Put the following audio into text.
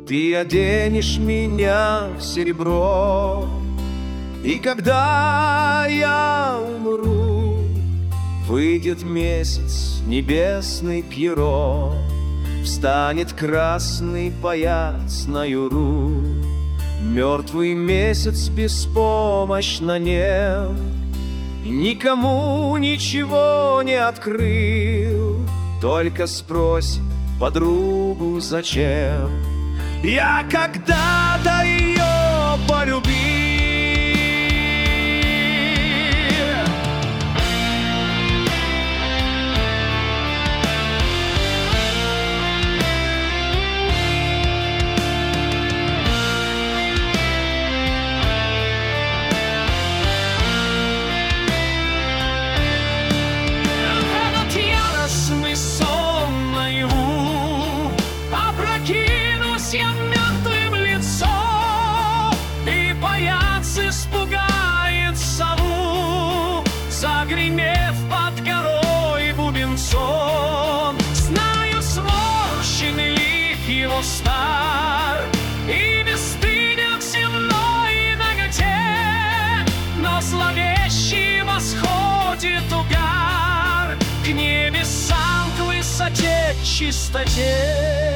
Ты оденешь меня в серебро, и когда я умру, выйдет месяц небесный Пьеро, встанет красный пояс на юру. Мертвый месяц беспомощно нем, никому ничего не открыл. Только спрось подругу, зачем я когда-то ее полюбил. Этот яростный сон наяву, опрокинусь я мертвым лицом, и паяц испугает сову, загремев под горой бубенцом. Знаю, сморщенный лик его стар, и бесстыден к земной наготе, но зловещий восходит угар к небесам, к высоте, чистоте.